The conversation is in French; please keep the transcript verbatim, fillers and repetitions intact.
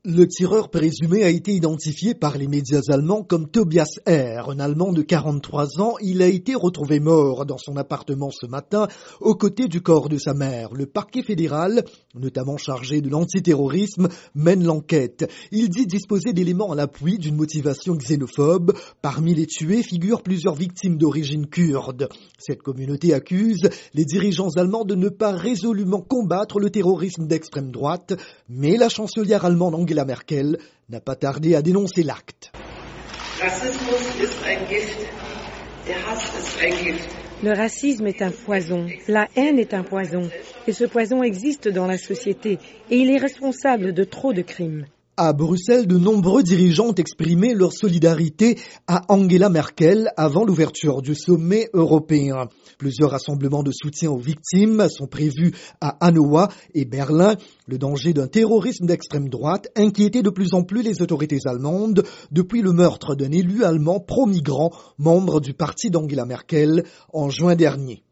Le tireur présumé a été identifié par les médias allemands comme Tobias R., un Allemand de quarante-trois ans. Il a été retrouvé mort dans son appartement ce matin, aux côtés du corps de sa mère. Le parquet fédéral, notamment chargé de l'antiterrorisme, mène l'enquête. Il dit disposer d'éléments à l'appui d'une motivation xénophobe. Parmi les tués figurent plusieurs victimes d'origine kurde. Cette communauté accuse les dirigeants allemands de ne pas résolument combattre le terrorisme d'extrême droite, mais la chancelière allemande Angela Angela Merkel n'a pas tardé à dénoncer l'acte. Le racisme est un poison, la haine est un poison, et ce poison existe dans la société, et il est responsable de trop de crimes. À Bruxelles, de nombreux dirigeants ont exprimé leur solidarité à Angela Merkel avant l'ouverture du sommet européen. Plusieurs rassemblements de soutien aux victimes sont prévus à Hannover et Berlin. Le danger d'un terrorisme d'extrême droite inquiétait de plus en plus les autorités allemandes depuis le meurtre d'un élu allemand pro-migrant, membre du parti d'Angela Merkel, en juin dernier.